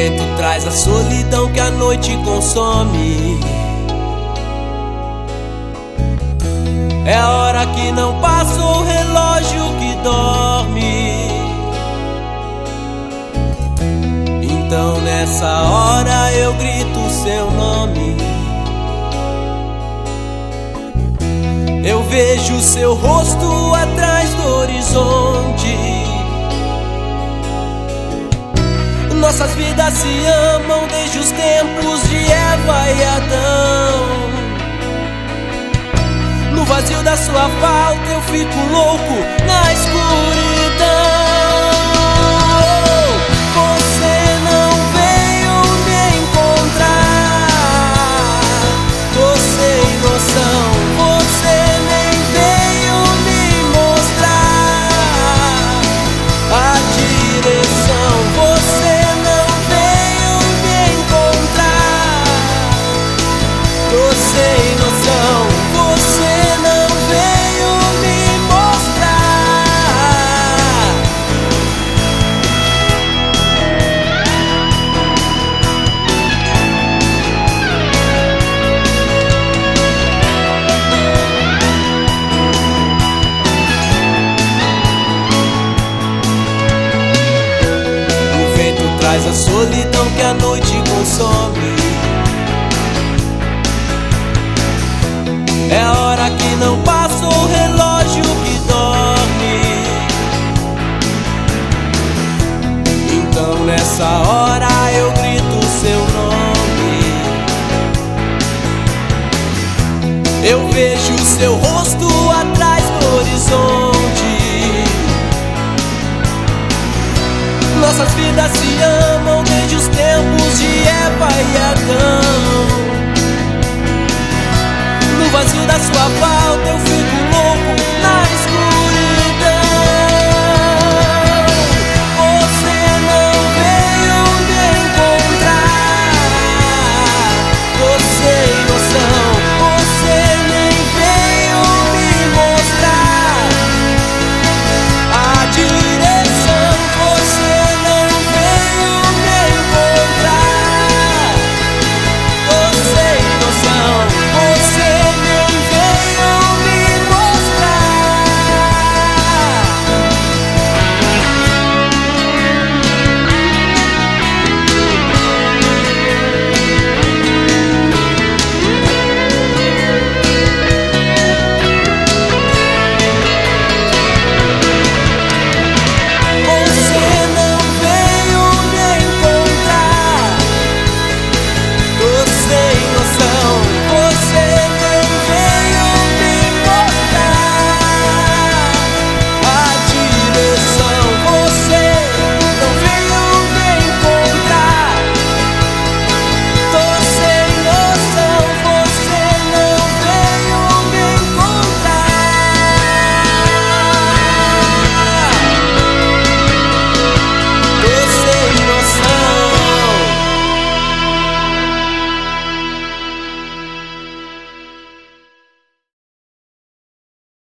vento traz a solidão que a noite consome. É a hora que não passa o relógio que dorme. Então nessa hora eu grito o seu nome. Eu vejo seu rosto atrás do horizonte. Nossas vidas se amam desde os tempos de Eva e Adão. No vazio da sua falta eu fico louco na escuridão. Você não veio me encontrar, tô sem noção. Você nem veio me mostrar a direção. Você não veio me encontrar, tô sem noção. Você não veio me mostrar. O vento traz a solidão que a noite consome. É a hora que não passa o relógio que dorme. Então nessa hora eu grito o seu nome. Eu vejo o seu rosto atrás do horizonte. Nossas vidas se amam desde os tempos de Eva e Adão. No vazio da sua falta eu